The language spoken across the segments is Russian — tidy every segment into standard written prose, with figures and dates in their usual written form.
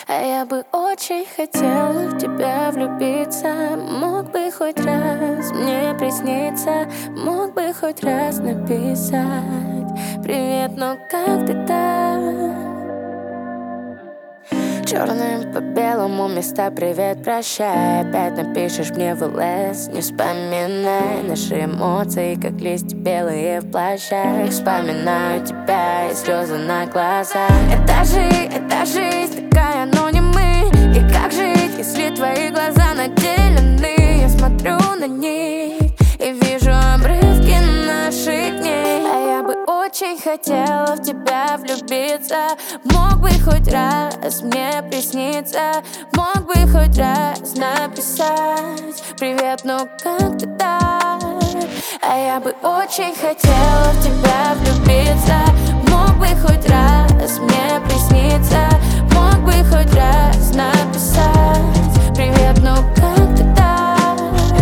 А я бы очень хотела в тебя влюбиться. Мог бы хоть раз мне присниться, мог бы хоть раз написать привет, но как ты так? Черным по белому места привет, прощай. Опять напишешь мне в ЛС. Не вспоминай наши эмоции, как листья белые в плащах. Вспоминаю тебя и слезы на глазах. Это жизнь такая, но не мы. И как жить, если твои глаза наделены? Я смотрю на них и вижу обрывки наших дней. А я бы очень хотела в тебя влюбиться. Мог бы хоть раз мне присниться, мог бы хоть раз написать привет, ну как ты так? А я бы очень хотела в тебя влюбиться. Мог бы хоть раз мне присниться, мог бы хоть раз написать привет, ну как ты так?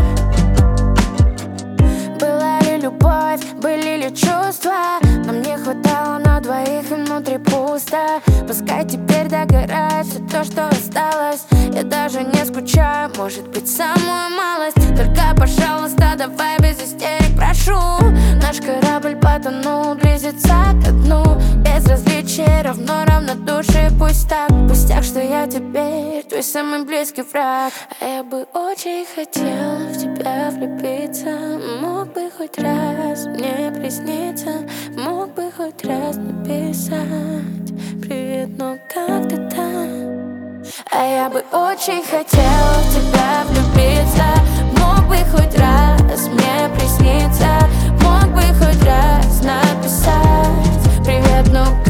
Была ли любовь, были ли чувства? Нам не хватало на двоих и внутри пусто. Пускай теперь догорает все то, что осталось. Я даже не скучаю, может быть, самую малость. Только, пожалуйста, давай без истерик, прошу. Наш корабль потонул, близится ко дну. Безразличие равно равнодушие, пусть так. Пустяк, что я теперь твой самый близкий враг. А я бы очень хотела в тебя влюбиться. Мог бы хоть раз мне присниться, мог бы хоть раз написать привет, но как ты там? А я бы очень хотела в тебя влюбиться. Мог бы хоть раз мне присниться, мог бы хоть раз написать привет, но